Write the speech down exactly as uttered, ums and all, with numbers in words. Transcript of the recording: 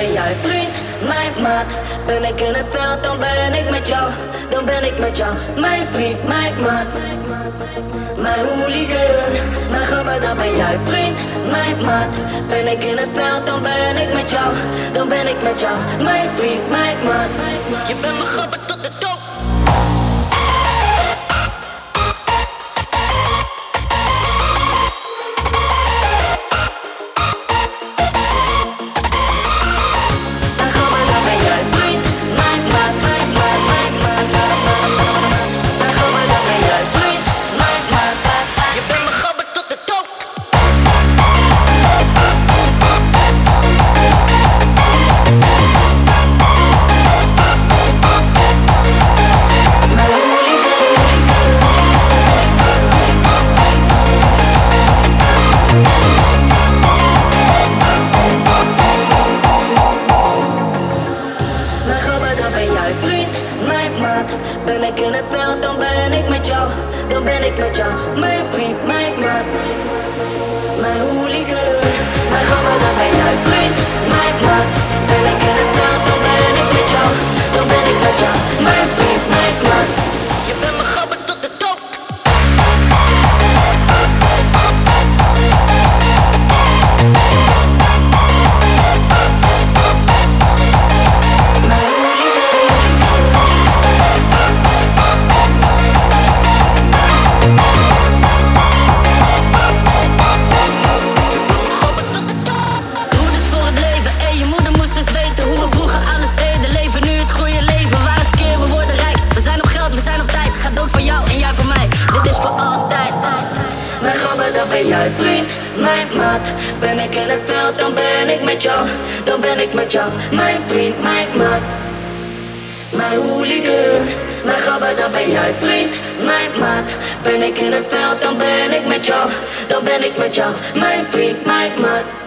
ben jij vriend, mijn maat. Ben ik in het veld, dan ben ik met jou. Dan ben ik met jou, mijn vriend, mijn maat. Mijn hooligan, mijn gabber, dan ben jij vriend, mijn maat. Ben ik in het veld, dan ben ik met jou. Dan ben ik met jou, mijn vriend, mijn maat. Je bent mijn gabber tot de top. Ben ik in het veld, dan ben ik met jou. Dan ben ik met jou, mijn vriend, mijn maat. Mijn hooligan, mijn gabber, dan ben jij vriend, mijn maat. Ben ik in het veld, dan ben ik met jou. Dan ben ik met jou, mijn vriend, mijn maat. Je bent mijn gabber tot de top. Dan ben jij vriend, mijn maat. Ben ik in het veld, dan ben ik met jou. Dan ben ik met jou, mijn vriend, mijn maat. Mijn hooligan, mijn gabber, dan ben jij vriend, mijn maat. Ben ik in het veld, dan ben ik met jou. Dan ben ik met jou, mijn vriend, mijn maat.